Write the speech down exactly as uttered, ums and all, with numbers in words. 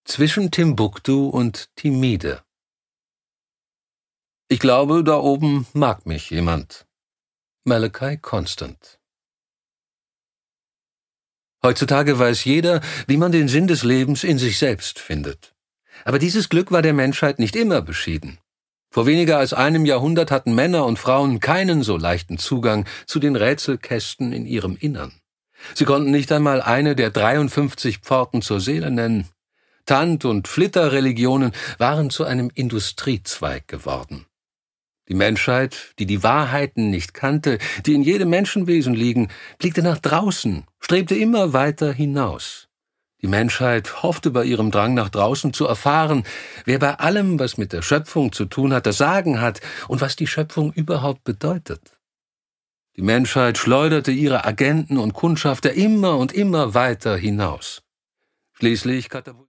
Zwischen Timbuktu und Timide. Ich glaube, da oben mag mich jemand. Malachi Constant. Heutzutage weiß jeder, wie man den Sinn des Lebens in sich selbst findet. Aber dieses Glück war der Menschheit nicht immer beschieden. Vor weniger als einem Jahrhundert hatten Männer und Frauen keinen so leichten Zugang zu den Rätselkästen in ihrem Innern. Sie konnten nicht einmal eine der dreiundfünfzig Pforten zur Seele nennen. Tant- und Flitterreligionen waren zu einem Industriezweig geworden. Die Menschheit, die die Wahrheiten nicht kannte, die in jedem Menschenwesen liegen, blickte nach draußen, strebte immer weiter hinaus. Die Menschheit hoffte bei ihrem Drang nach draußen zu erfahren, wer bei allem, was mit der Schöpfung zu tun hat, das Sagen hat und was die Schöpfung überhaupt bedeutet. Die Menschheit schleuderte ihre Agenten und Kundschafter immer und immer weiter hinaus. Schließlich katapultierte